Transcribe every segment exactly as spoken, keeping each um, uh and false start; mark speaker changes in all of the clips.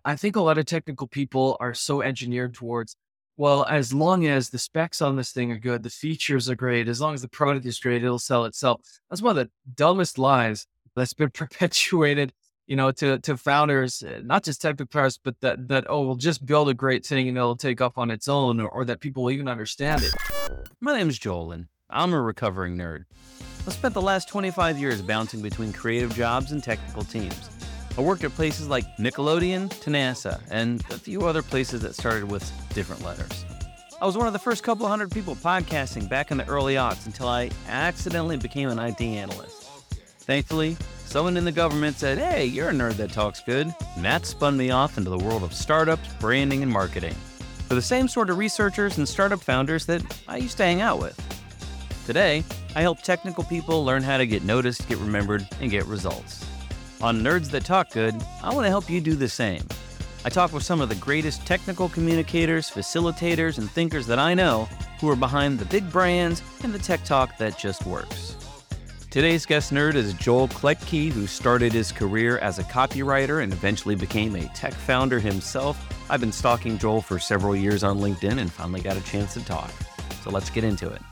Speaker 1: I think a lot of technical people are so engineered towards, well, as long as the specs on this thing are good, the features are great, as long as the product is great, it'll sell itself. That's one of the dumbest lies that's been perpetuated, you know, to to founders, uh, not just technical founders, but that that oh, we'll just build a great thing and it'll take off on its own, or, or that people will even understand it.
Speaker 2: My name's Joel, and I'm a recovering nerd. I spent the last twenty-five years bouncing between creative jobs and technical teams. I worked at places like Nickelodeon to NASA, and a few other places that started with different letters. I was one of the first couple hundred people podcasting back in the early aughts until I accidentally became an I T analyst. Thankfully, someone in the government said, "Hey, you're a nerd that talks good," and that spun me off into the world of startups, branding, and marketing. For the same sort of researchers and startup founders that I used to hang out with. Today, I help technical people learn how to get noticed, get remembered, and get results. On Nerds That Talk Good, I want to help you do the same. I talk with some of the greatest technical communicators, facilitators, and thinkers that I know who are behind the big brands and the tech talk that just works. Today's guest nerd is Joel Klettke, who started his career as a copywriter and eventually became a tech founder himself. I've been stalking Joel for several years on LinkedIn and finally got a chance to talk. So let's get into it.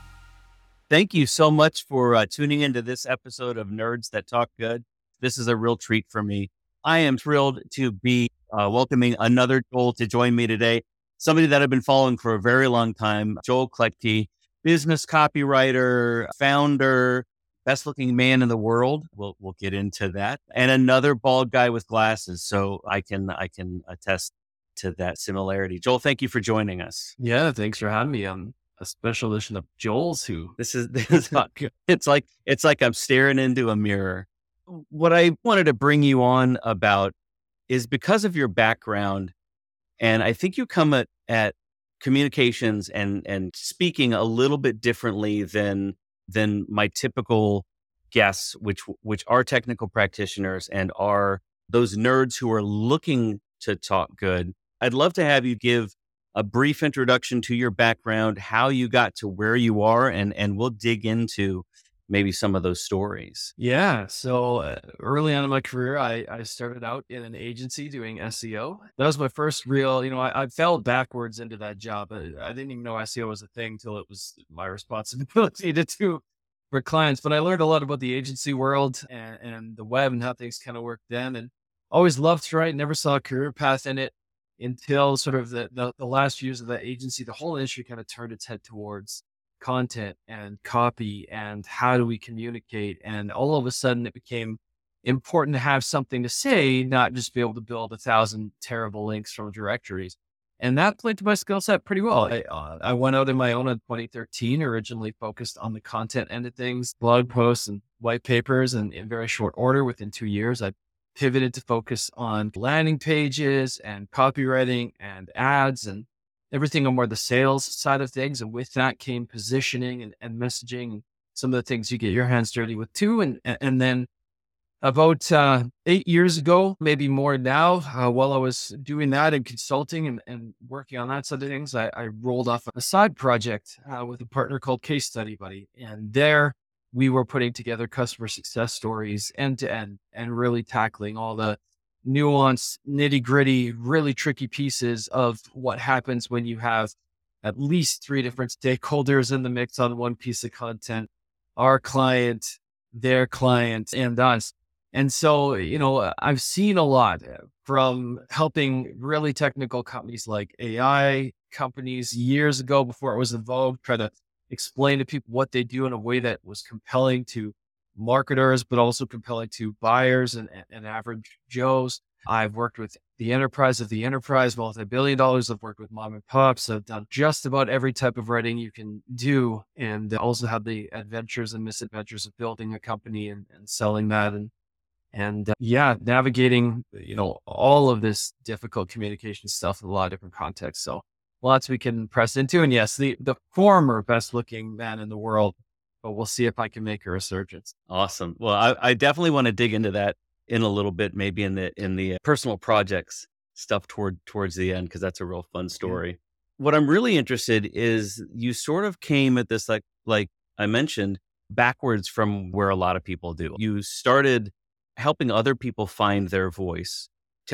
Speaker 2: Thank you so much for uh, tuning into this episode of Nerds That Talk Good. This is a real treat for me. I am thrilled to be uh, welcoming another Joel to join me today, somebody that I've been following for a very long time, Joel Klettke, business copywriter, founder, best looking man in the world. We'll we'll get into that. And another bald guy with glasses. So I can I can attest to that similarity. Joel, thank you for joining us.
Speaker 1: Yeah, thanks for having me on a special edition of Joel's Who.
Speaker 2: This is this is not good. It's like it's like I'm staring into a mirror. What I wanted to bring you on about is because of your background, and I think you come at, at communications and and speaking a little bit differently than than my typical guests, which which are technical practitioners and are those nerds who are looking to talk good. I'd love to have you give a brief introduction to your background, how you got to where you are, and and we'll dig into maybe some of those stories.
Speaker 1: Yeah. So uh, early on in my career, I, I started out in an agency doing S E O. That was my first real, you know, I, I fell backwards into that job. I, I didn't even know S E O was a thing till it was my responsibility to do for clients. But I learned a lot about the agency world and, and the web and how things kind of work then. And always loved to write, never saw a career path in it until sort of the, the, the last few years of that agency. The whole industry kind of turned its head towards content and copy and how do we communicate. And all of a sudden it became important to have something to say, not just be able to build a thousand terrible links from directories. And that played to my skill set pretty well. I, uh, I went out in my own in twenty thirteen, originally focused on the content end of things, blog posts and white papers. And in very short order, within two years, I pivoted to focus on landing pages and copywriting and ads and everything on more the sales side of things. And with that came positioning and, and messaging, and some of the things you get your hands dirty with too. And, and then about uh, eight years ago, maybe more now, uh, while I was doing that and consulting and, and working on that side of things, I, I rolled off a side project uh, with a partner called Case Study Buddy. And there we were putting together customer success stories end to end and really tackling all the nuanced, nitty gritty, really tricky pieces of what happens when you have at least three different stakeholders in the mix on one piece of content, our client, their client, and us. And so, you know, I've seen a lot from helping really technical companies like A I companies years ago before it was in vogue, try to explain to people what they do in a way that was compelling to marketers, but also compelling to buyers and, and average Joes. I've worked with the enterprise of the enterprise, multi-billion dollars. I've worked with mom and pops. I've done just about every type of writing you can do. And also had the adventures and misadventures of building a company and, and selling that. And, and uh, yeah, navigating, you know, all of this difficult communication stuff in a lot of different contexts. So lots we can press into. And yes, the, the former best looking man in the world, but we'll see if I can make a resurgence.
Speaker 2: Awesome. Well, I, I definitely want to dig into that in a little bit, maybe in the in the personal projects stuff toward towards the end, because that's a real fun story. Yeah. What I'm really interested is you sort of came at this like like I mentioned backwards from where a lot of people do. You started helping other people find their voice, telling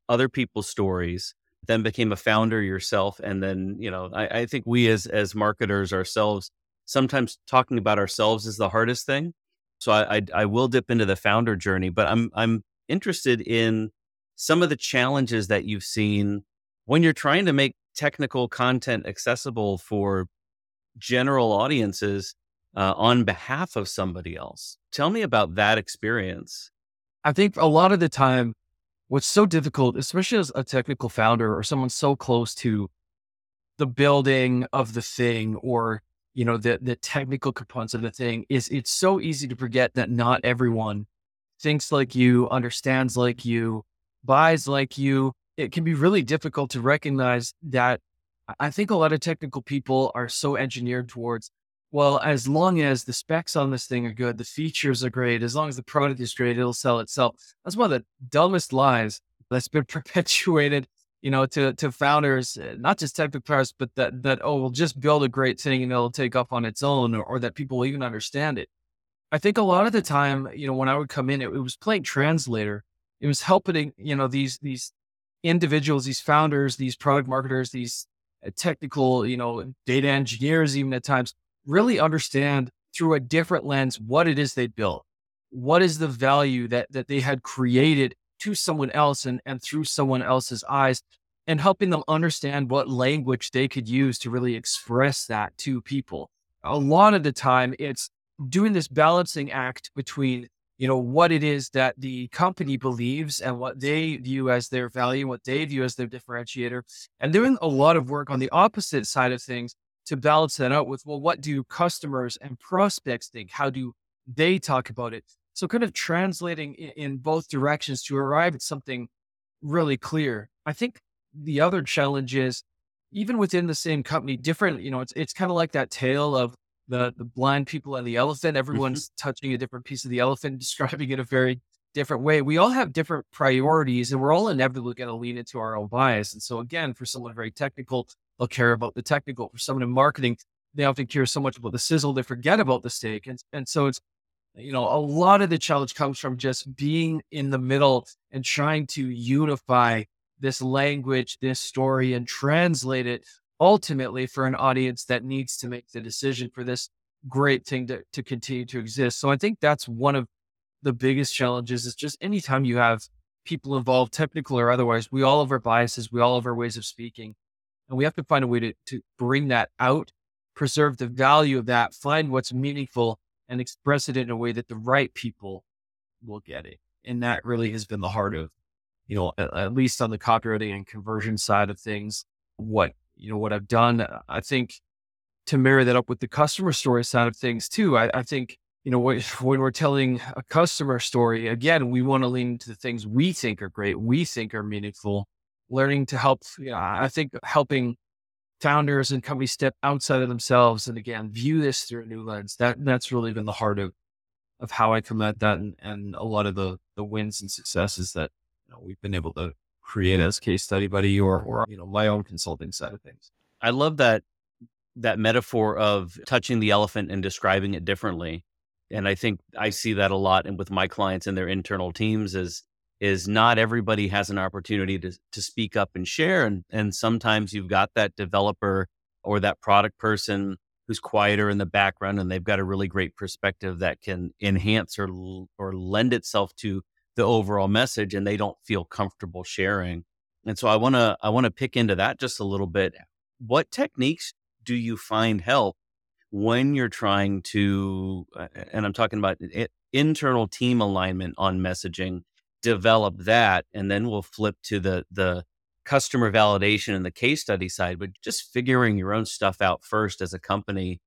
Speaker 2: other people's stories, then became a founder yourself. And then, you know, I, I think we as, as marketers ourselves, sometimes talking about ourselves is the hardest thing. So I, I, I will dip into the founder journey, but I'm, I'm interested in some of the challenges that you've seen when you're trying to make technical content accessible for general audiences uh, on behalf of somebody else. Tell me about that experience.
Speaker 1: I think a lot of the time, what's so difficult, especially as a technical founder or someone so close to the building of the thing or, you know, the, the technical components of the thing, is it's so easy to forget that not everyone thinks like you, understands like you, buys like you. It can be really difficult to recognize that. I think a lot of technical people are so engineered towards, well, as long as the specs on this thing are good, the features are great, as long as the product is great, it'll sell itself. That's one of the dumbest lies that's been perpetuated, you know, to, to founders, uh, not just technical founders, but that, that, oh, we'll just build a great thing and it'll take off on its own, or, or that people will even understand it. I think a lot of the time, you know, when I would come in, it, it was playing translator. It was helping, you know, these, these individuals, these founders, these product marketers, these uh, technical, you know, data engineers, even at times, really understand through a different lens what it is they built, what is the value that that they had created to someone else and and through someone else's eyes, and helping them understand what language they could use to really express that to people. A lot of the time, it's doing this balancing act between, you know, what it is that the company believes and what they view as their value, what they view as their differentiator, and doing a lot of work on the opposite side of things to balance that out with, well, what do customers and prospects think? How do they talk about it? So kind of translating in, in both directions to arrive at something really clear. I think the other challenge is even within the same company, different, you know, it's, it's kind of like that tale of the, the blind people and the elephant. Everyone's touching a different piece of the elephant, describing it a very different way. We all have different priorities and we're all inevitably going to lean into our own bias. And so again, for someone very technical, they'll care about the technical. For someone in marketing, they often care so much about the sizzle, they forget about the steak. And, and so it's, you know, a lot of the challenge comes from just being in the middle and trying to unify this language, this story, and translate it ultimately for an audience that needs to make the decision for this great thing to, to continue to exist. So I think that's one of the biggest challenges is just anytime you have people involved, technical or otherwise, we all have our biases, we all have our ways of speaking. And we have to find a way to, to bring that out, preserve the value of that, find what's meaningful, and express it in a way that the right people will get it. And that really has been the heart of, you know, at, at least on the copywriting and conversion side of things, what, you know, what I've done. I think to marry that up with the customer story side of things too, I, I think, you know, when, when we're telling a customer story, again, we want to lean into the things we think are great, we think are meaningful. Learning to help, you know, I think helping founders and companies step outside of themselves and again, view this through a new lens. That that's really been the heart of, of how I come at that and, and a lot of the, the wins and successes that, you know, we've been able to create as Case Study Buddy or, or, you know, my own consulting side of things.
Speaker 2: I love that, that metaphor of touching the elephant and describing it differently. And I think I see that a lot and with my clients and their internal teams is, is not everybody has an opportunity to to speak up and share. And, and sometimes you've got that developer or that product person who's quieter in the background and they've got a really great perspective that can enhance or, or lend itself to the overall message and they don't feel comfortable sharing. And so I want to, I want to pick into that just a little bit. What techniques do you find help when you're trying to, and I'm talking about it, internal team alignment on messaging, develop that, and then we'll flip to the the customer validation and the case study side. But just figuring your own stuff out first as a company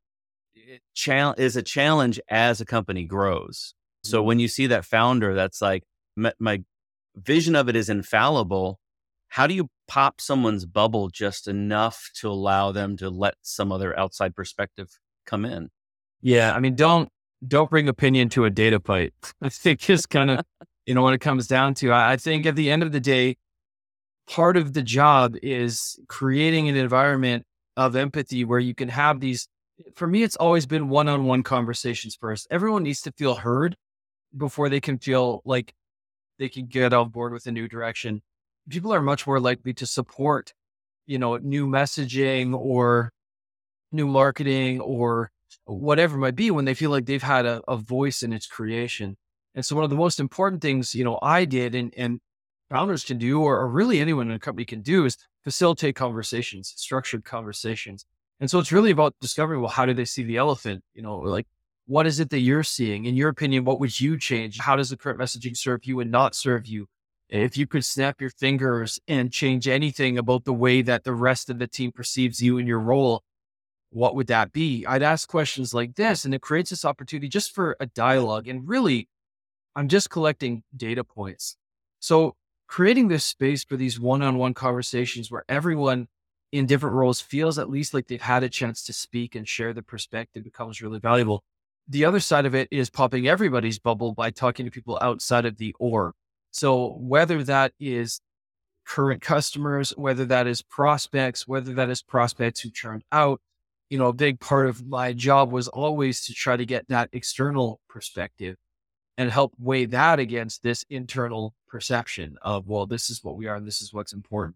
Speaker 2: it chal- is a challenge as a company grows. So when you see that founder that's like, my, my vision of it is infallible, how do you pop someone's bubble just enough to allow them to let some other outside perspective come in?
Speaker 1: Yeah, I mean, don't don't bring opinion to a data fight. I think is kind of, you know, what it comes down to. I, I think at the end of the day, part of the job is creating an environment of empathy where you can have these, for me, it's always been one-on-one conversations first. Everyone needs to feel heard before they can feel like they can get on board with a new direction. people are much more likely to support, you know, new messaging or new marketing or whatever it might be when they feel like they've had a, a voice in its creation. And so one of the most important things, you know, I did and, and founders can do, or, or really anyone in a company can do, is facilitate conversations, structured conversations. And so it's really about discovering, well, how do they see the elephant? You know, like, what is it that you're seeing? In your opinion, what would you change? How does the current messaging serve you and not serve you? If you could snap your fingers and change anything about the way that the rest of the team perceives you and your role, what would that be? I'd ask questions like this, and it creates this opportunity just for a dialogue. And really, I'm just collecting data points. So creating this space for these one-on-one conversations where everyone in different roles feels at least like they've had a chance to speak and share the perspective becomes really valuable. The other side of it is popping everybody's bubble by talking to people outside of the org. So whether that is current customers, whether that is prospects, whether that is prospects who churned out, you know, a big part of my job was always to try to get that external perspective and help weigh that against this internal perception of, well, this is what we are and this is what's important.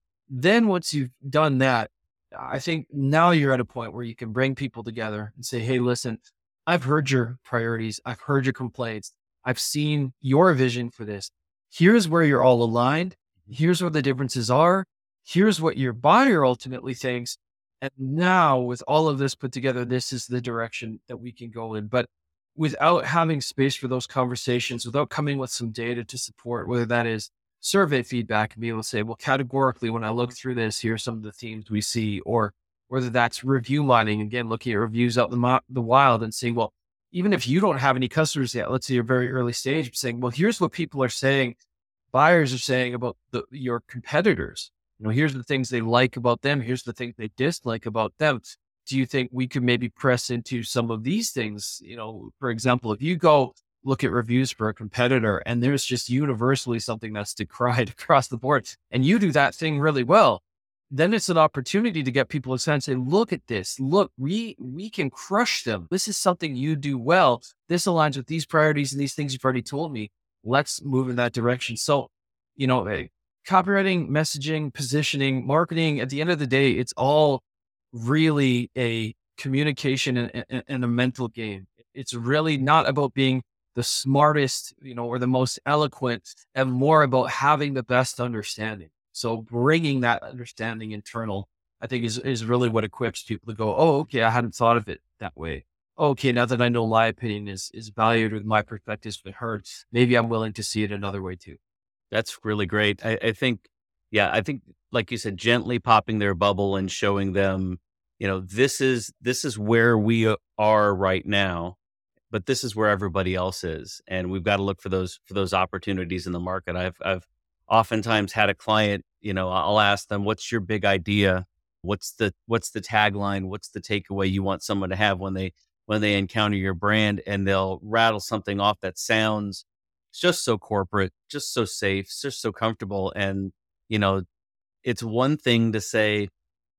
Speaker 1: Then once you've done that, I think now you're at a point where you can bring people together and say, hey, listen, I've heard your priorities. I've heard your complaints. I've seen your vision for this. Here's where you're all aligned. Here's where the differences are. Here's what your buyer ultimately thinks. And now with all of this put together, this is the direction that we can go in. But without having space for those conversations, without coming with some data to support, whether that is survey feedback and be able to say, well, categorically, when I look through this, here are some of the themes we see, or whether that's review mining, again, looking at reviews out in the, mo- the wild and saying, well, even if you don't have any customers yet, let's say you're very early stage, saying, well, here's what people are saying, buyers are saying about the, your competitors. You know, here's the things they like about them. Here's the things they dislike about them. Do you think we could maybe press into some of these things? You know, for example, if you go look at reviews for a competitor and there's just universally something that's decried across the board and you do that thing really well, then it's an opportunity to get people to say, look at this, look, we, we can crush them. This is something you do well. This aligns with these priorities and these things you've already told me. Let's move in that direction. So, you know, eh, copywriting, messaging, positioning, marketing, at the end of the day, it's all really a communication and, and, and a mental game. It's really not about being the smartest, you know, or the most eloquent, and more about having the best understanding. So bringing that understanding internal, I think is, is really what equips people to go, oh, okay, I hadn't thought of it that way. Okay, now that I know my opinion is, is valued or my perspective's been heard, maybe I'm willing to see it another way too.
Speaker 2: That's really great. I, I think, yeah, I think, like you said, gently popping their bubble and showing them, you know, this is, this is where we are right now, but this is where everybody else is. And we've got to look for those, for those opportunities in the market. I've, I've oftentimes had a client, you know, I'll ask them, what's your big idea? What's the, what's the tagline? What's the takeaway you want someone to have when they, when they encounter your brand? And they'll rattle something off that sounds just so corporate, just so safe, just so comfortable. And, you know, it's one thing to say,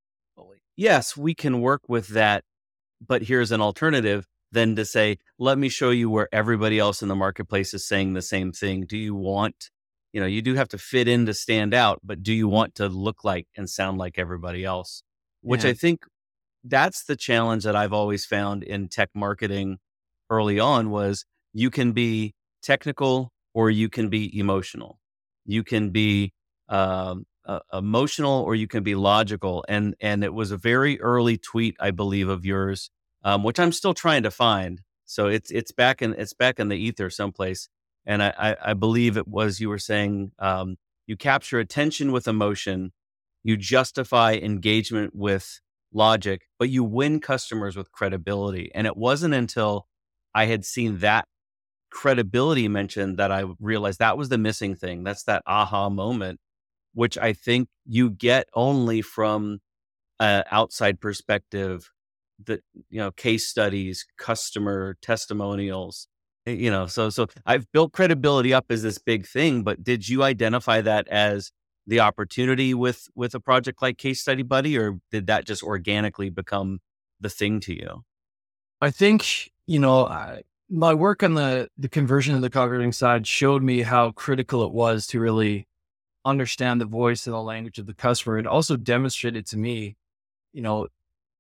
Speaker 2: yes, we can work with that, but here's an alternative, than to say, let me show you where everybody else in the marketplace is saying the same thing. Do you want, you know, you do have to fit in to stand out, but do you want to look like and sound like everybody else? Which
Speaker 1: Yeah.
Speaker 2: I think that's the challenge that I've always found in tech marketing early on was you can be technical or you can be emotional. You can be um, uh, emotional or you can be logical. And and it was a very early tweet, I believe, of yours, um, which I'm still trying to find. So it's it's back in it's back in the ether someplace. And I, I, I believe it was you were saying um, you capture attention with emotion, you justify engagement with logic, but you win customers with credibility. And it wasn't until I had seen that credibility mentioned that I realized that was the missing thing. That's that aha moment, which I think you get only from an outside perspective, that, you know, case studies, customer testimonials, eh, you know, so, so I've built credibility up as this big thing, but did you identify that as the opportunity with, with a project like Case Study Buddy, or did that just organically become the thing to you?
Speaker 1: I think, you know, I, my work on the, the conversion of the copywriting side showed me how critical it was to really understand the voice and the language of the customer. It also demonstrated to me, you know,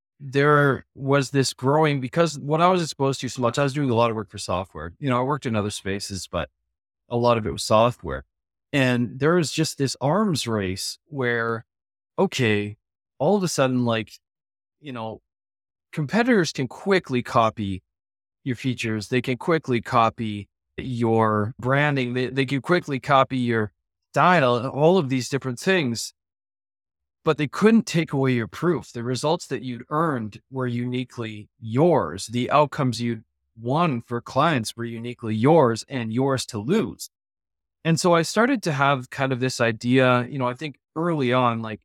Speaker 1: there was this growing because what I was exposed to so much, I was doing a lot of work for software. You know, I worked in other spaces, but a lot of it was software. And there was just this arms race where, okay, all of a sudden, like, you know, competitors can quickly copy your features. They can quickly copy your branding. They, they can quickly copy your style, all of these different things, but they couldn't take away your proof. The results that you'd earned were uniquely yours. The outcomes you'd won for clients were uniquely yours and yours to lose. And so I started to have kind of this idea, you know, I think early on, like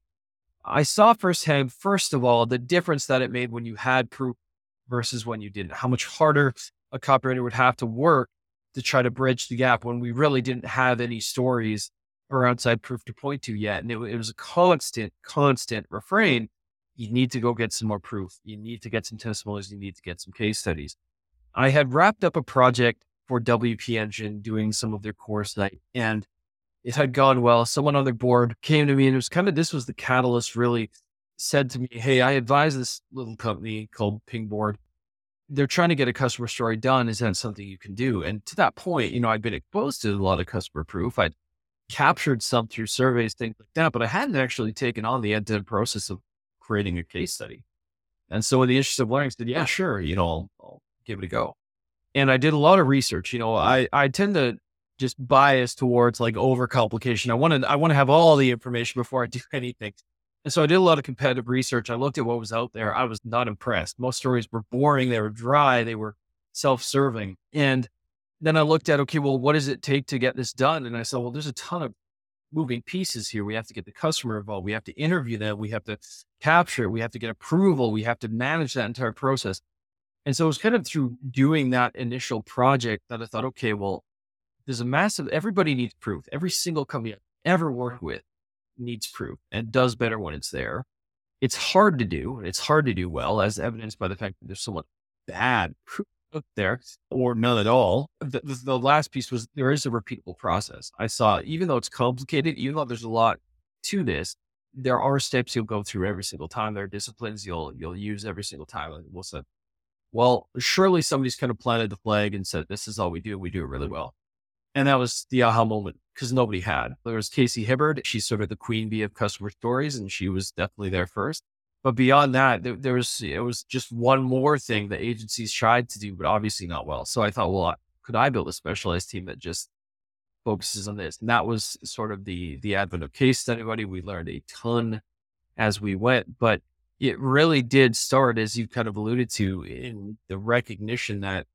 Speaker 1: I saw firsthand, first of all, the difference that it made when you had proof versus when you didn't, how much harder a copywriter would have to work to try to bridge the gap when we really didn't have any stories or outside proof to point to yet. And it, it was a constant, constant refrain. You need to go get some more proof. You need to get some testimonials. You need to get some case studies. I had wrapped up a project for W P Engine doing some of their core site, and it had gone well. Someone on their board came to me, and it was kind of, this was the catalyst, really said to me, hey, I advise this little company called Pingboard. They're trying to get a customer story done. Is that something you can do? And to that point, you know, I'd been exposed to a lot of customer proof. I'd captured some through surveys, things like that, but I hadn't actually taken on the end-to-end process of creating a case study. And so in the interest of learning, I said, yeah, sure, you know, I'll, I'll give it a go. And I did a lot of research. You know, I, I tend to just bias towards like overcomplication. I want to, I want to have all the information before I do anything. And so I did a lot of competitive research. I looked at what was out there. I was not impressed. Most stories were boring. They were dry. They were self-serving. And then I looked at, okay, well, what does it take to get this done? And I said, well, there's a ton of moving pieces here. We have to get the customer involved. We have to interview them. We have to capture it. We have to get approval. We have to manage that entire process. And so it was kind of through doing that initial project that I thought, okay, well, there's a massive, everybody needs proof. Every single company I've ever worked with needs proof and does better when it's there. It's hard to do. It's hard to do well, as evidenced by the fact that there's so much bad proof out there or none at all. The, the, the last piece was there is a repeatable process. I saw, even though it's complicated, even though there's a lot to this, there are steps you'll go through every single time. There are disciplines you'll, you'll use every single time. And we'll say, well, surely somebody's kind of planted the flag and said, this is all we do. We do it really well. And that was the aha moment because nobody had. There was Casey Hibbard. She's sort of the queen bee of customer stories, and she was definitely there first. But beyond that, there, there was, it was just one more thing that agencies tried to do, but obviously not well. So I thought, well, could I build a specialized team that just focuses on this? And that was sort of the, the advent of Case Study Buddy. We learned a ton as we went, but it really did start, as you kind of alluded to, in the recognition that,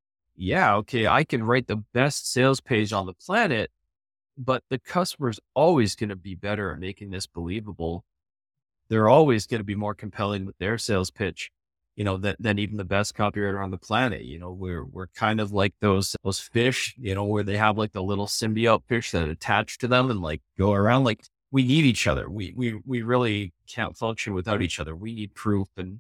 Speaker 1: yeah, okay, I can write the best sales page on the planet, but the customer's always going to be better at making this believable. They're always going to be more compelling with their sales pitch, you know, than, than even the best copywriter on the planet. You know, we're, we're kind of like those, those fish, you know, where they have like the little symbiote fish that attach to them and like go around. Like, we need each other. We, we, we really can't function without each other. We need proof. And,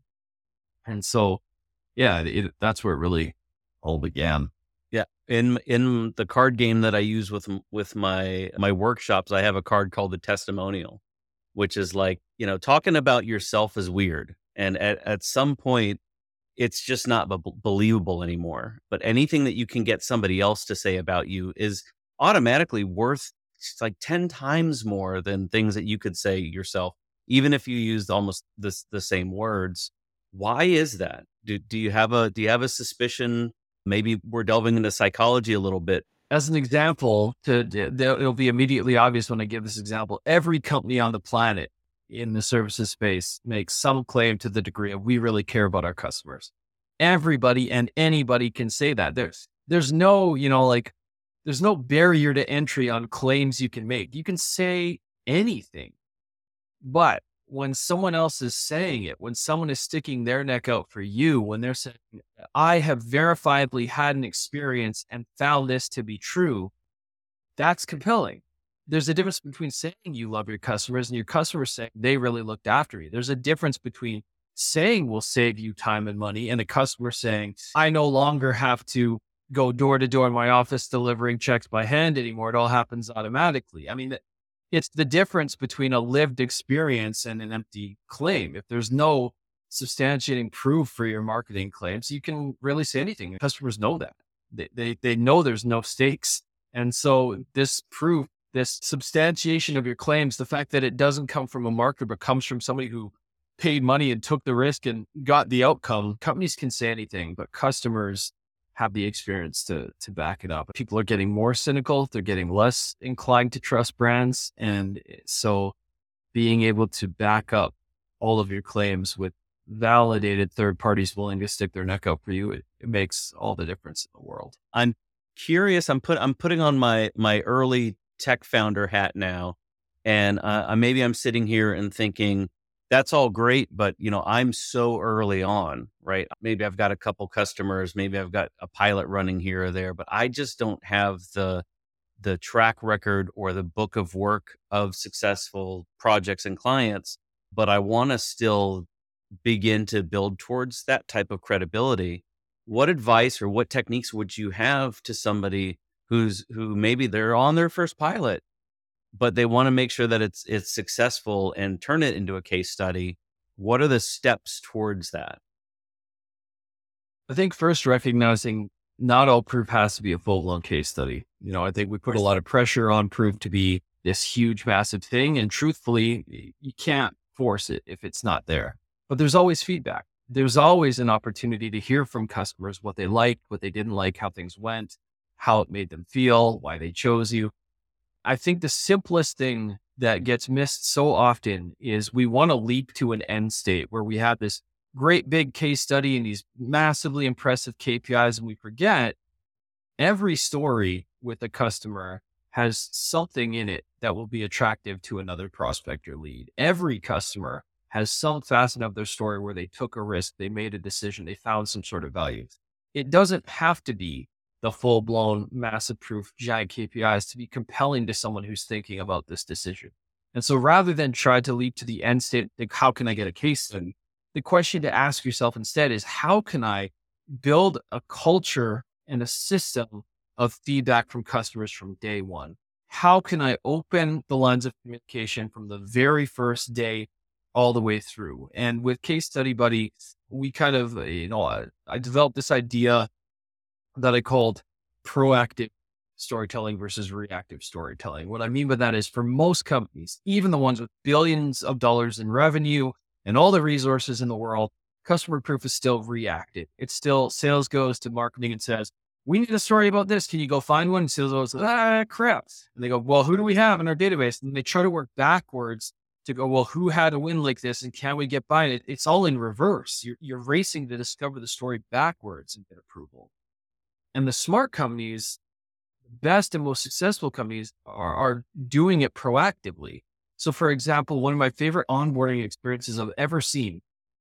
Speaker 1: and so, yeah, it, that's where it really all began.
Speaker 2: Yeah. In, in the card game that I use with, with my, my workshops, I have a card called the testimonial, which is like, you know, talking about yourself is weird. And at, at some point, it's just not b- believable anymore. But anything that you can get somebody else to say about you is automatically worth, it's like ten times more than things that you could say yourself, even if you used almost the, the same words. Why is that? Do, do you have a, do you have a suspicion? Maybe we're delving into psychology a little bit.
Speaker 1: As an example, to, to, it'll be immediately obvious when I give this example. Every company on the planet in the services space makes some claim to the degree of, we really care about our customers. Everybody and anybody can say that. There's, there's no, you know, like, there's no barrier to entry on claims you can make. You can say anything, but when someone else is saying it, when someone is sticking their neck out for you, when they're saying, I have verifiably had an experience and found this to be true, that's compelling. There's a difference between saying you love your customers and your customers saying they really looked after you. There's a difference between saying we'll save you time and money and a customer saying, I no longer have to go door to door in my office delivering checks by hand anymore. It all happens automatically. I mean, It's the difference between a lived experience and an empty claim. If there's no substantiating proof for your marketing claims, you can really say anything. Customers know that. They, they, they know there's no stakes. And so this proof, this substantiation of your claims, the fact that it doesn't come from a marketer, but comes from somebody who paid money and took the risk and got the outcome. Companies can say anything, but customers have the experience to to back it up. People are getting more cynical. They're getting less inclined to trust brands. And so being able to back up all of your claims with validated third parties willing to stick their neck out for you, it, it makes all the difference in the world.
Speaker 2: I'm curious. I'm put. I'm putting on my my early tech founder hat now, and uh, maybe I'm sitting here and thinking, that's all great, but you know, I'm so early on, right? Maybe I've got a couple customers, maybe I've got a pilot running here or there, but I just don't have the the track record or the book of work of successful projects and clients. But I want to still begin to build towards that type of credibility. What advice or what techniques would you have to somebody who's who maybe they're on their first pilot, but they want to make sure that it's it's successful and turn it into a case study? What are the steps towards that?
Speaker 1: I think first recognizing not all proof has to be a full-blown case study. You know, I think we put a lot of pressure on proof to be this huge, massive thing. And truthfully, you can't force it if it's not there. But there's always feedback. There's always an opportunity to hear from customers what they liked, what they didn't like, how things went, how it made them feel, why they chose you. I think the simplest thing that gets missed so often is we want to leap to an end state where we have this great big case study and these massively impressive K P Is, and we forget every story with a customer has something in it that will be attractive to another prospect or lead. Every customer has some facet of their story where they took a risk, they made a decision, they found some sort of value. It doesn't have to be the full-blown massive proof giant K P Is to be compelling to someone who's thinking about this decision. And so rather than try to leap to the end state, think, how can I get a case study? The question to ask yourself instead is, how can I build a culture and a system of feedback from customers from day one? How can I open the lines of communication from the very first day all the way through? And with Case Study Buddy, we kind of, you know, I, I developed this idea that I called proactive storytelling versus reactive storytelling. What I mean by that is, for most companies, even the ones with billions of dollars in revenue and all the resources in the world, customer proof is still reactive. It's still, sales goes to marketing and says, we need a story about this. Can you go find one? And sales goes, ah, crap. And they go, well, who do we have in our database? And they try to work backwards to go, well, who had a win like this? And can we get by it? It's all in reverse. You're, you're racing to discover the story backwards and get approval. And the smart companies, best and most successful companies, are, are doing it proactively. So for example, one of my favorite onboarding experiences I've ever seen,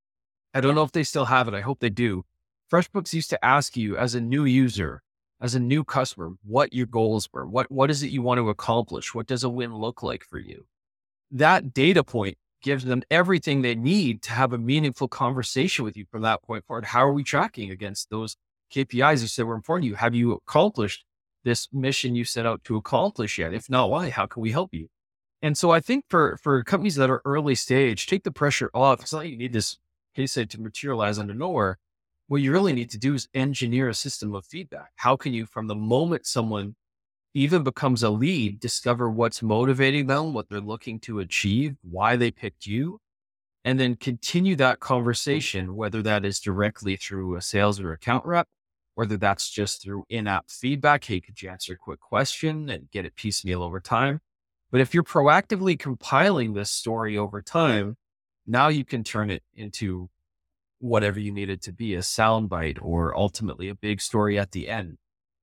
Speaker 1: I don't know if they still have it, I hope they do. FreshBooks used to ask you as a new user, as a new customer, what your goals were. What, what is it you want to accomplish? What does a win look like for you? That data point gives them everything they need to have a meaningful conversation with you from that point forward. How are we tracking against those K P Is you said were important to you? Have you accomplished this mission you set out to accomplish yet? If not, why? How can we help you? And so I think for, for companies that are early stage, take the pressure off. It's not like you need this case study to materialize under nowhere. What you really need to do is engineer a system of feedback. How can you, from the moment someone even becomes a lead, discover what's motivating them, what they're looking to achieve, why they picked you, and then continue that conversation, whether that is directly through a sales or account rep, whether that's just through in-app feedback. Hey, could you answer a quick question, and get it piecemeal over time? But if you're proactively compiling this story over time, now you can turn it into whatever you need it to be, a soundbite or ultimately a big story at the end.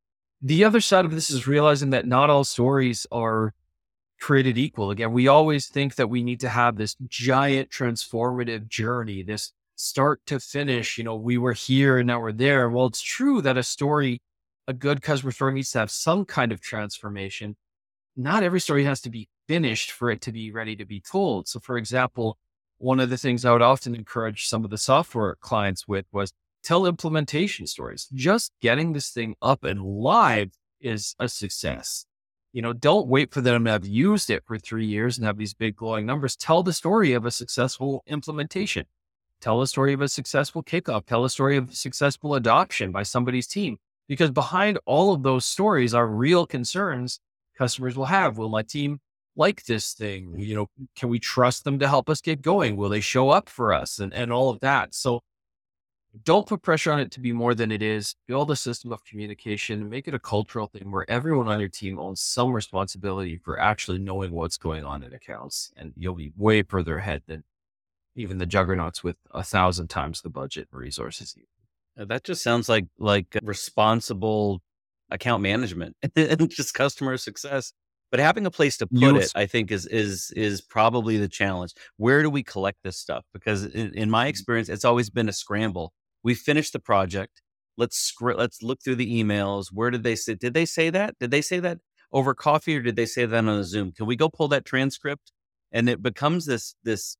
Speaker 1: The other side of this is realizing that not all stories are created equal. Again, we always think that we need to have this giant transformative journey, this start to finish, you know, we were here and now we're there. Well, it's true that a story, a good customer story, needs to have some kind of transformation. Not every story has to be finished for it to be ready to be told. So for example, one of the things I would often encourage some of the software clients with was tell implementation stories. Just getting this thing up and live is a success. You know, don't wait for them to have used it for three years and have these big glowing numbers. Tell the story of a successful implementation. Tell a story of a successful kickoff. Tell a story of successful adoption by somebody's team. Because behind all of those stories are real concerns customers will have. Will my team like this thing? You know, can we trust them to help us get going? Will they show up for us? And, and all of that. So don't put pressure on it to be more than it is. Build a system of communication, make it a cultural thing where everyone on your team owns some responsibility for actually knowing what's going on in accounts. And you'll be way further ahead than even the juggernauts with a thousand times the budget and resources.
Speaker 2: Uh, That just sounds like like responsible account management and just customer success. But having a place to put
Speaker 1: You,
Speaker 2: it, I think, is is is probably the challenge. Where do we collect this stuff? Because in, in my experience, it's always been a scramble. We finished the project. Let's scr- let's look through the emails. Where did they say? Did they say that? Did they say that over coffee, or did they say that on a Zoom? Can we go pull that transcript? And it becomes this this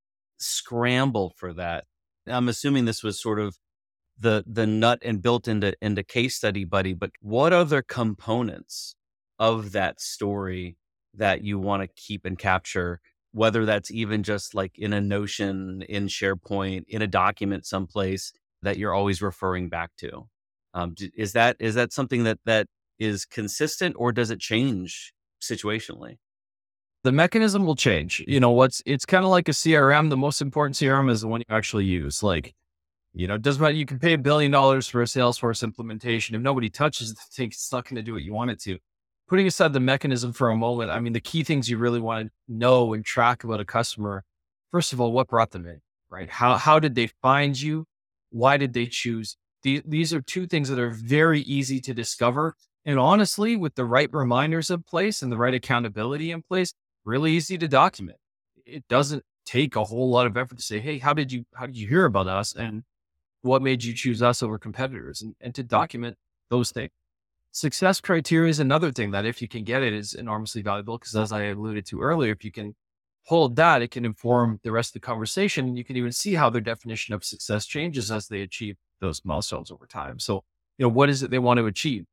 Speaker 2: scramble for that. I'm assuming this was sort of the the nut and built into into case study buddy, but what other components of that story that you want to keep and capture, whether that's even just like in a Notion, in SharePoint, in a document someplace that you're always referring back to? Um, d- is that is that something that that is consistent, or does it change situationally?
Speaker 1: the mechanism will change. You know, what's it's kind of like a C R M. The most important C R M is the one you actually use. Like, you know, it doesn't matter. You can pay a billion dollars for a Salesforce implementation. If nobody touches the thing, it's not going to do what you want it to. Putting aside the mechanism for a moment, I mean, the key things you really want to know and track about a customer, first of all, what brought them in, right? How, how did they find you? Why did they choose? The- These are two things that are very easy to discover. And honestly, with the right reminders in place and the right accountability in place, really easy to document. It doesn't take a whole lot of effort to say, hey, how did you, how did you hear about us? And what made you choose us over competitors, and, and to document those things. Success criteria is another thing that if you can get it is enormously valuable because as I alluded to earlier, if you can hold that, it can inform the rest of the conversation. And you can even see how their definition of success changes as they achieve those milestones over time. So, you know, what is it they want to achieve?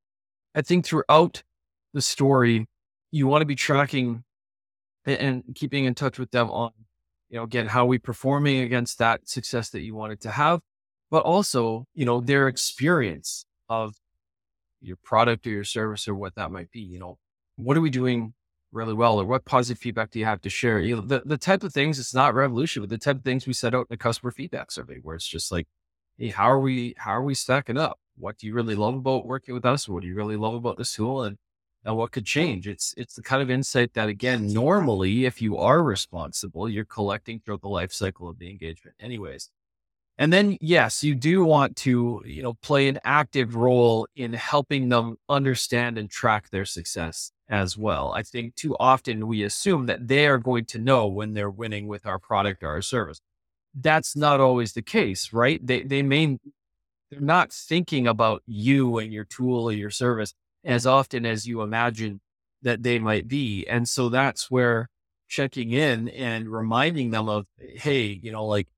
Speaker 1: I think throughout the story, you want to be tracking and, and keeping in touch with them on, you know, again, how are we performing against that success that you wanted to have, but also, you know, their experience of your product or your service or what that might be. You know, what are we doing really well, or what positive feedback do you have to share? You know, the, the type of things, it's not revolution, but the type of things we set out in a customer feedback survey where it's just like, hey, how are we, how are we stacking up? What do you really love about working with us? What do you really love about this tool? And and what could change? It's it's the kind of insight that again, normally, if you are responsible, you're collecting throughout the life cycle of the engagement anyways. And then, yes, you do want to, you know, play an active role in helping them understand and track their success as well. I think too often we assume that they are going to know when they're winning with our product or our service. That's not always the case, right? They they may they're not thinking about you and your tool or your service as often as you imagine that they might be. And so that's where checking in and reminding them of, hey, you know, like,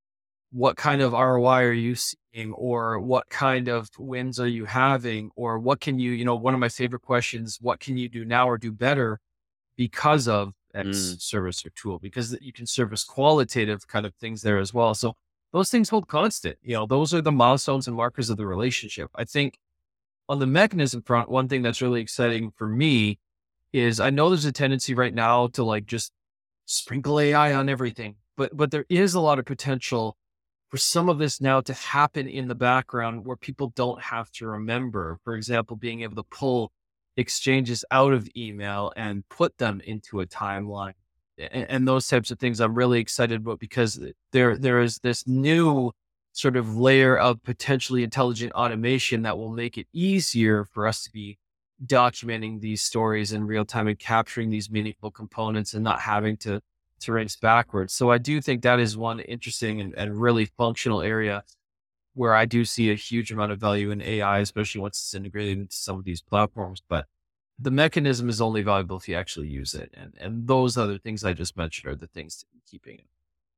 Speaker 1: what kind of R O I are you seeing, or what kind of wins are you having, or what can you, you know, one of my favorite questions, what can you do now or do better because of X
Speaker 2: Mm.
Speaker 1: service or tool? Because you can service qualitative kind of things there as well. So those things hold constant. You know, those are the milestones and markers of the relationship. I think on the mechanism front, one thing that's really exciting for me is I know there's a tendency right now to like just sprinkle A I on everything, but but there is a lot of potential for some of this now to happen in the background where people don't have to remember. For example, being able to pull exchanges out of email and put them into a timeline and, and those types of things I'm really excited about because there there is this new sort of layer of potentially intelligent automation that will make it easier for us to be documenting these stories in real time and capturing these meaningful components and not having to to race backwards. So I do think that is one interesting and, and really functional area where I do see a huge amount of value in A I, especially once it's integrated into some of these platforms. But the mechanism is only valuable if you actually use it. And and those other things I just mentioned are the things to be keeping it.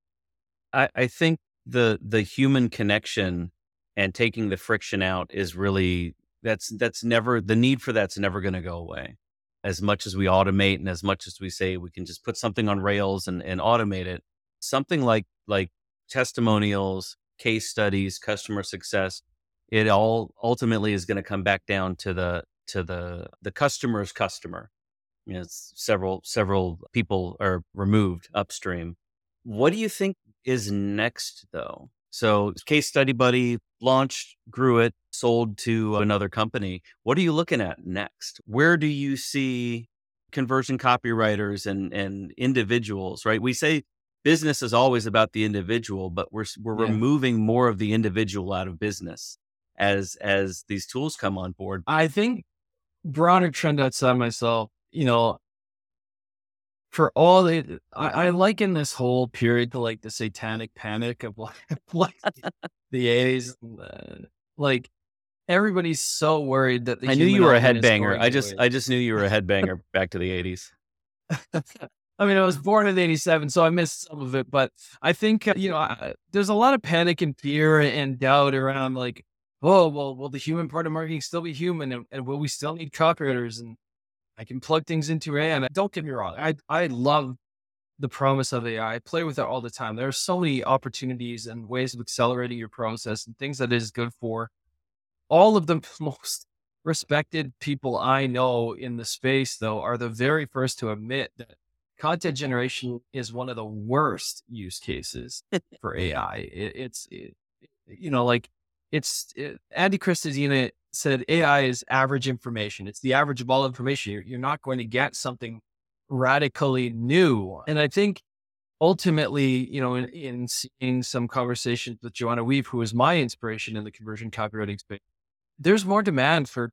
Speaker 2: I, I think the the human connection and taking the friction out is really that's that's never the need for that's never going to go away. as much as we automate and as much as we say we can just put something on rails and, and automate it, something like like testimonials, case studies, customer success, it all ultimately is going to come back down to the to the the customer's customer. You know, it's several several people are removed upstream. What do you think is next, though? So, Case Study Buddy launched, grew it, sold to another company. What are you looking at next? Where do you see conversion copywriters and and individuals? Right? We say business is always about the individual, but we're we're
Speaker 1: Yeah.
Speaker 2: removing more of the individual out of business as as these tools come on board.
Speaker 1: I think broader trend outside myself, you know, for all the, I, I liken this whole period to like the satanic panic of like, like the eighties. Uh, like everybody's so worried that the
Speaker 2: I knew
Speaker 1: human
Speaker 2: you were a
Speaker 1: element is
Speaker 2: headbanger.
Speaker 1: going
Speaker 2: I just
Speaker 1: away.
Speaker 2: I just knew you were a headbanger back to the eighties.
Speaker 1: I mean, I was born in eighty-seven, so I missed some of it. But I think, uh, you know, I, there's a lot of panic and fear and doubt around like, oh, well, will the human part of marketing still be human? And, and will we still need copywriters? And I can plug things into A I. And don't get me wrong. I, I love the promise of A I. I play with it all the time. There are so many opportunities and ways of accelerating your process and things that it is good for. All of the most respected people I know in the space, though, are the very first to admit that content generation is one of the worst use cases for A I. It, it's, it, you know, like it's, it, Andy Christodina said A I is average information. It's the average of all information. You're, you're not going to get something radically new. And I think ultimately, you know, in, in seeing some conversations with Joanna Weave, who is my inspiration in the conversion copywriting space, there's more demand for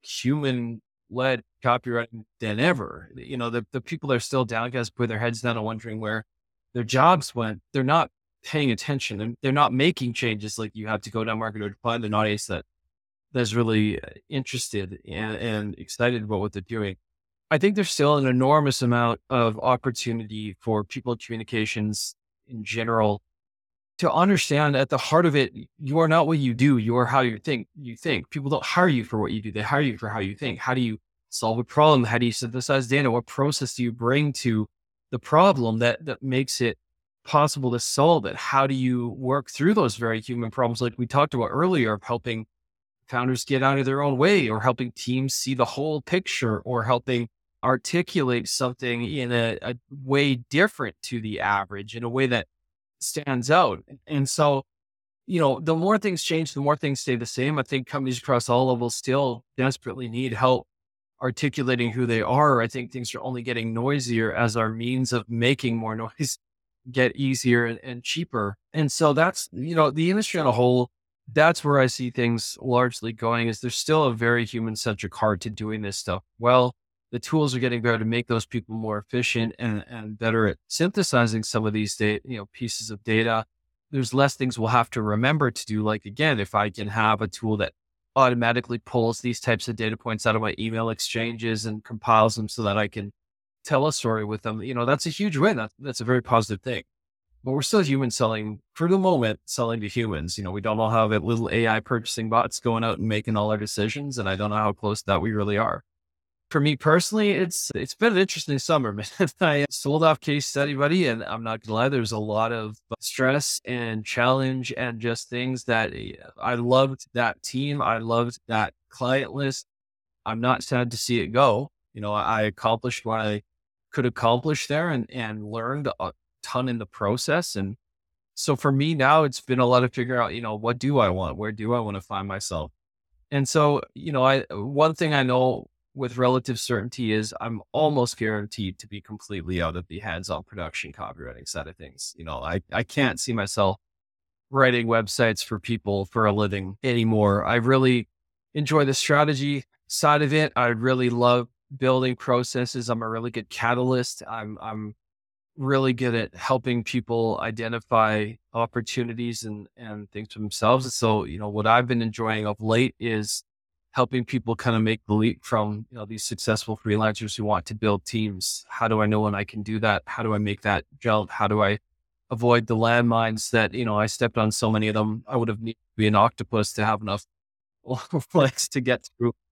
Speaker 1: human led copywriting than ever. You know, the, the people that are still downcast, put their heads down and wondering where their jobs went. They're not paying attention and they're not making changes. Like you have to go down market or find an audience that that's really interested and, and excited about what they're doing. I think there's still an enormous amount of opportunity for people communications in general to understand at the heart of it, you are not what you do. You are how you think. You think people don't hire you for what you do. They hire you for how you think. How do you solve a problem? How do you synthesize data? What process do you bring to the problem that, that makes it possible to solve it? How do you work through those very human problems? Like we talked about earlier of helping founders get out of their own way or helping teams see the whole picture or helping articulate something in a, a way different to the average, in a way that stands out. And so, you know, the more things change, the more things stay the same. I think companies across all levels still desperately need help articulating who they are. I think things are only getting noisier as our means of making more noise get easier and, and cheaper. And so that's, you know, the industry on a whole, that's where I see things largely going, is there's still a very human centric heart to doing this stuff. Well, the tools are getting better to make those people more efficient and, and better at synthesizing some of these data, you know, pieces of data. There's less things we'll have to remember to do. Like, again, if I can have a tool that automatically pulls these types of data points out of my email exchanges and compiles them so that I can tell a story with them, you know, that's a huge win. That's, that's a very positive thing. But we're still humans selling, for the moment, selling to humans. You know, we don't all have that little A I purchasing bots going out and making all our decisions. And I don't know how close to that we really are. For me personally, it's it's been an interesting summer, man. I sold off Case Study Buddy, and I'm not gonna lie, there's a lot of stress and challenge and just things that I loved that team. I loved that client list. I'm not sad to see it go. You know, I accomplished what I could accomplish there and and learned a ton in the process. And so for me now, it's been a lot of figure out, you know, what do I want? Where do I want to find myself? And so, you know, I one thing I know with relative certainty is I'm almost guaranteed to be completely out of the hands-on production copywriting side of things. You know, I, I can't see myself writing websites for people for a living anymore. I really enjoy the strategy side of it. I really love building processes. I'm a really good catalyst. I'm, I'm really good at helping people identify opportunities and, and things for themselves. And so, you know, what I've been enjoying of late is helping people kind of make the leap from, you know, these successful freelancers who want to build teams. How do I know when I can do that? How do I make that jump? How do I avoid the landmines that, you know, I stepped on so many of them. I would have needed to be an octopus to have enough legs to get through.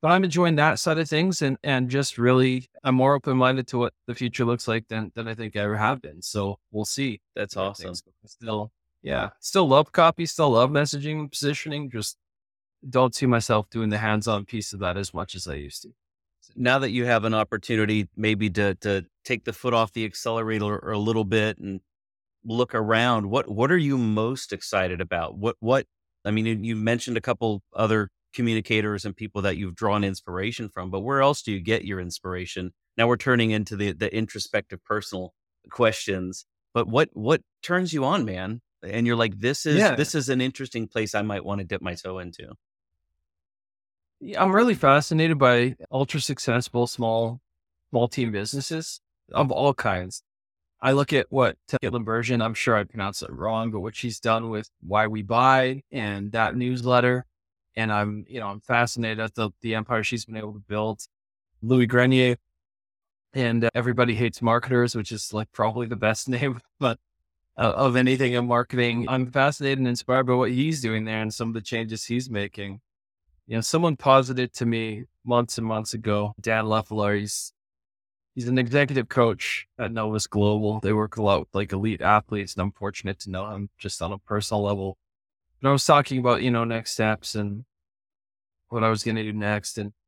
Speaker 1: but I'm enjoying that side of things, and, and just really, I'm more open-minded to what the future looks like than, than I think I ever have been. So we'll see
Speaker 2: That's
Speaker 1: where
Speaker 2: awesome.
Speaker 1: things go. Still, yeah, still love copy, still love messaging and positioning. Just don't see myself doing the hands-on piece of that as much as I used to.
Speaker 2: Now that you have an opportunity maybe to to take the foot off the accelerator a little bit and look around, what what are you most excited about? What what I mean, you you mentioned a couple other communicators and people that you've drawn inspiration from, but where else do you get your inspiration? Now we're turning into the the introspective personal questions, but what what turns you on, man? And you're like, this is
Speaker 1: Yeah.
Speaker 2: this is an interesting place I might want to dip my toe into.
Speaker 1: Yeah, I'm really fascinated by ultra successful small, small team businesses of all kinds. I look at what Caitlin Bergen, I'm sure I pronounced it wrong, but what she's done with Why We Buy and that newsletter. And I'm, you know, I'm fascinated at the, the empire she's been able to build. Louis Grenier and uh, Everybody Hates Marketers, which is like probably the best name, but uh, of anything in marketing. I'm fascinated and inspired by what he's doing there and some of the changes he's making. You know, someone posited to me months and months ago, Dan Leffler, he's, he's an executive coach at Novus Global. They work a lot with like elite athletes, and I'm fortunate to know him just on a personal level. But I was talking about, you know, next steps and what I was going to do next. And,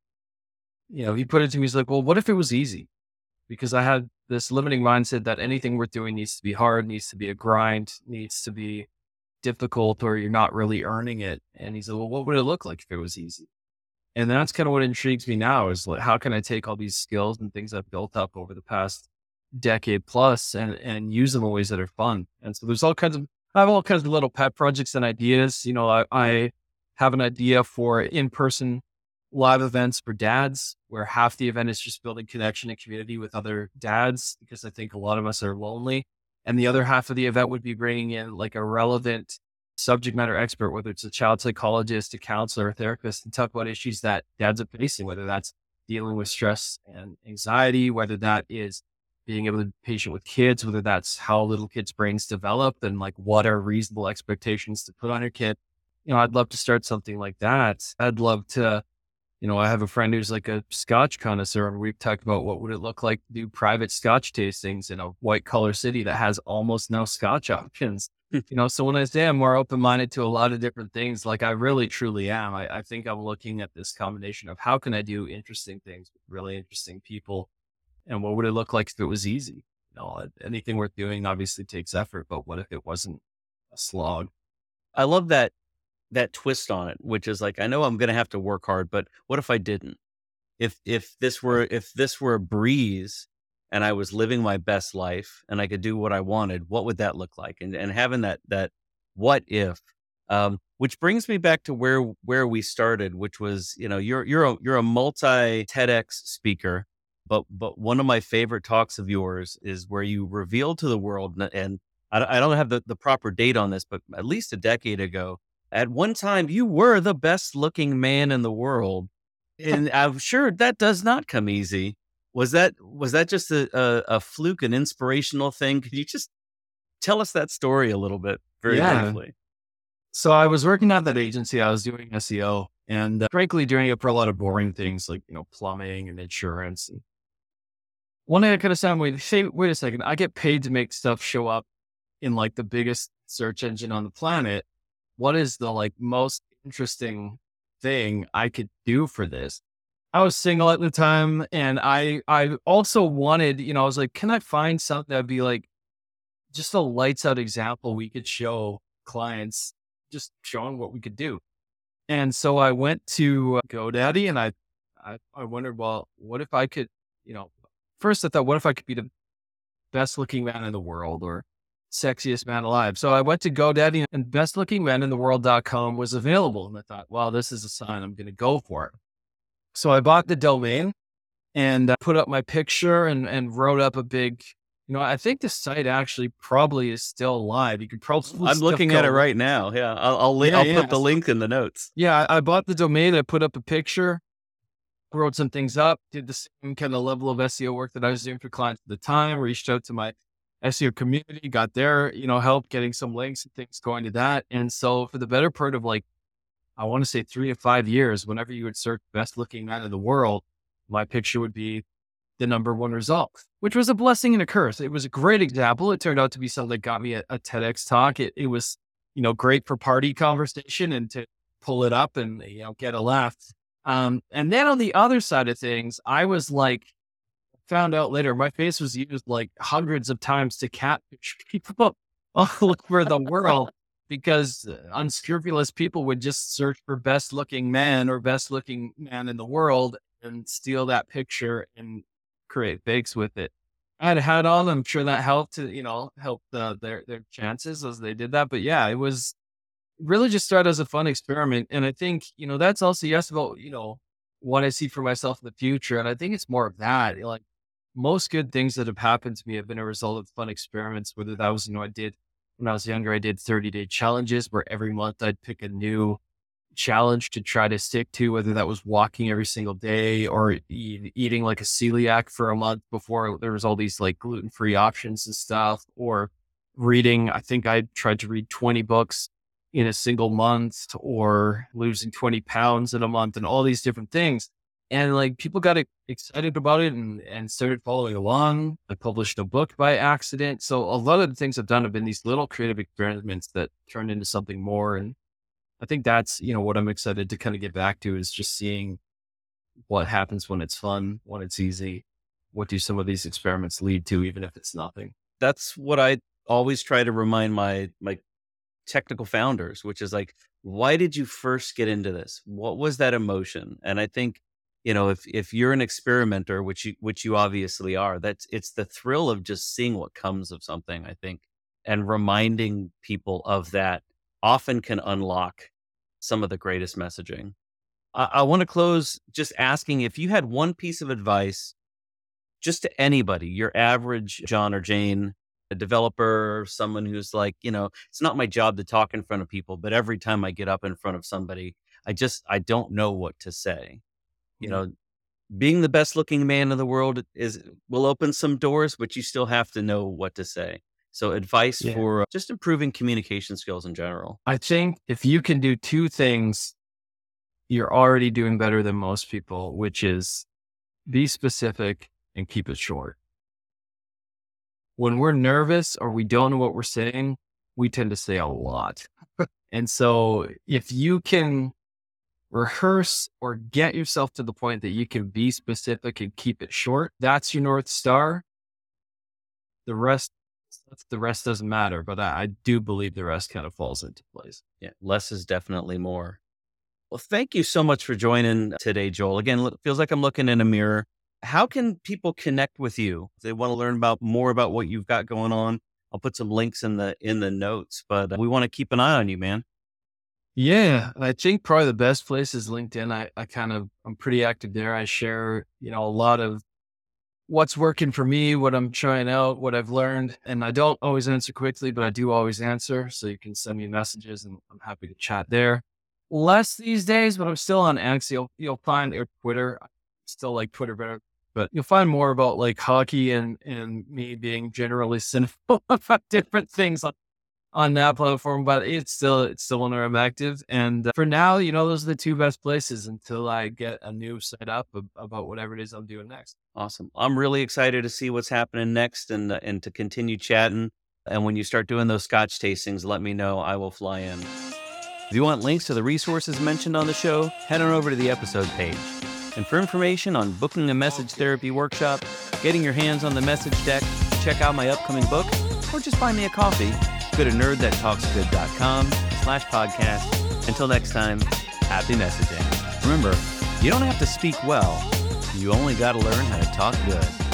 Speaker 1: you know, he put it to me, he's like, well, what if it was easy? Because I had this limiting mindset that anything worth doing needs to be hard, needs to be a grind, needs to be difficult, or you're not really earning it. And he said, well, what would it look like if it was easy? And that's kind of what intrigues me now is like, how can I take all these skills and things I've built up over the past decade plus and, and use them in ways that are fun. And so there's all kinds of, I have all kinds of little pet projects and ideas. You know, I, I have an idea for in-person live events for dads where half the event is just building connection and community with other dads, because I think a lot of us are lonely. And the other half of the event would be bringing in like a relevant subject matter expert, whether it's a child psychologist, a counselor, a therapist, and talk about issues that dads are facing, whether that's dealing with stress and anxiety, whether that is being able to be patient with kids, whether that's how little kids' brains develop and like what are reasonable expectations to put on your kid. You know, I'd love to start something like that. I'd love to, you know, I have a friend who's like a Scotch connoisseur, and we've talked about what would it look like to do private Scotch tastings in a white collar city that has almost no Scotch options. You know, so when I say I'm more open-minded to a lot of different things, like I really truly am, I, I think I'm looking at this combination of how can I do interesting things with really interesting people, and what would it look like if it was easy? You know, anything worth doing obviously takes effort, but what if it wasn't a slog?
Speaker 2: I love that that twist on it, which is like, I know I'm going to have to work hard, but what if I didn't? If if this were if this were a breeze and I was living my best life and I could do what I wanted, what would that look like? And and having that that what if, um, which brings me back to where where we started, which was, you know, you're you're a you're a multi TEDx speaker, but but one of my favorite talks of yours is where you reveal to the world, and, and I, I don't have the, the proper date on this, but at least a decade ago, at one time you were the best looking man in the world. And I'm sure that does not come easy. Was that was that just a, a, a fluke, an inspirational thing? Could you just tell us that story a little bit, very
Speaker 1: Yeah.
Speaker 2: briefly?
Speaker 1: So I was working at that agency. I was doing S E O, and uh, frankly, doing it for a lot of boring things like, you know, plumbing and insurance. And one day I could have said, wait, say, wait a second, I get paid to make stuff show up in like the biggest search engine on the planet. What is the like most interesting thing I could do for this? I was single at the time, and I I also wanted, you know, I was like, can I find something that'd be like just a lights out example we could show clients, just showing what we could do. And so I went to uh, GoDaddy, and I, I I wondered, well, what if I could, you know, first I thought, what if I could be the best looking man in the world or sexiest man alive? So I went to GoDaddy, and best looking man in the world dot com was available. And I thought, well, this is a sign, I'm going to go for it. So I bought the domain and uh, put up my picture and, and wrote up a big, you know, I think the site actually probably is still live. You could probably
Speaker 2: I'm
Speaker 1: still
Speaker 2: looking at it
Speaker 1: go.
Speaker 2: right now. Yeah, I'll I'll, li-
Speaker 1: Yeah,
Speaker 2: I'll
Speaker 1: yeah.
Speaker 2: put the link in the notes.
Speaker 1: Yeah, I, I bought the domain. I put up a picture, wrote some things up, did the same kind of level of S E O work that I was doing for clients at the time, reached out to my S E O community, got their, you know, help getting some links and things going to that. And so for the better part of like I want to say three to five years, whenever you would search best looking man in the world, my picture would be the number one result, which was a blessing and a curse. It was a great example. It turned out to be something that got me a, a TEDx talk. It, it was, you know, great for party conversation and to pull it up and, you know, get a laugh. Um, and then on the other side of things, I was like, found out later, my face was used like hundreds of times to catfish people all over the world because unscrupulous people would just search for best looking man or best looking man in the world and steal that picture and create fakes with it. I had a hat on. I'm sure that helped to, you know, help the, their, their chances as they did that. But yeah, it was really just started as a fun experiment. And I think, you know, that's also yes about, you know, what I see for myself in the future. And I think it's more of that. Like most good things that have happened to me have been a result of fun experiments, whether that was, you know, I did when I was younger, I did thirty day challenges where every month I'd pick a new challenge to try to stick to, whether that was walking every single day or e- eating like a celiac for a month before there was all these like gluten-free options and stuff, or reading. I think I tried to read twenty books in a single month, or losing twenty pounds in a month, and all these different things. And like people got excited about it and, and started following along. I published a book by accident. So a lot of the things I've done have been these little creative experiments that turned into something more. And I think that's, you know, what I'm excited to kind of get back to is just seeing what happens when it's fun, when it's easy. What do some of these experiments lead to, even if it's nothing?
Speaker 2: That's what I always try to remind my, my technical founders, which is like, why did you first get into this? What was that emotion? And I think, you know, if, if you're an experimenter, which you, which you obviously are, that's, it's the thrill of just seeing what comes of something, I think, and reminding people of that often can unlock some of the greatest messaging. I, I want to close just asking if you had one piece of advice, just to anybody, your average John or Jane, a developer, someone who's like, you know, it's not my job to talk in front of people, but every time I get up in front of somebody, I just, I don't know what to say. You know, being the best looking man in the world is will open some doors, but you still have to know what to say. So advice
Speaker 1: Yeah.
Speaker 2: for uh, just improving communication skills in general.
Speaker 1: I think if you can do two things, you're already doing better than most people, which is be specific and keep it short. When we're nervous or we don't know what we're saying, we tend to say a lot. And so if you can rehearse or get yourself to the point that you can be specific and keep it short, that's your North Star. The rest, the rest doesn't matter, but I, I do believe the rest kind of falls into place.
Speaker 2: Yeah, less is definitely more. Well, thank you so much for joining today, Joel. Again, it feels like I'm looking in a mirror. How can people connect with you if they want to learn about more about what you've got going on? I'll put some links in the in the notes, but we want to keep an eye on you, man.
Speaker 1: Yeah, I think probably the best place is LinkedIn. I, I kind of, I'm pretty active there. I share, you know, a lot of what's working for me, what I'm trying out, what I've learned. And I don't always answer quickly, but I do always answer. So you can send me messages and I'm happy to chat there. Less these days, but I'm still on X. You'll, you'll find, or Twitter, I still like Twitter better, but you'll find more about like hockey and, and me being generally cynical about different things on on that platform, but it's still, it's still where I'm active. And uh, for now, you know, those are the two best places until I get a new setup ab- about whatever it is I'm doing next.
Speaker 2: Awesome. I'm really excited to see what's happening next and, uh, and to continue chatting. And when you start doing those Scotch tastings, let me know. I will fly in. If you want links to the resources mentioned on the show, head on over to the episode page. And for information on booking a message therapy workshop, getting your hands on the message deck, check out my upcoming book, or just buy me a coffee, go to nerdthattalksgood.com slash podcast. Until next time, happy messaging. Remember, you don't have to speak well. You only got to learn how to talk good.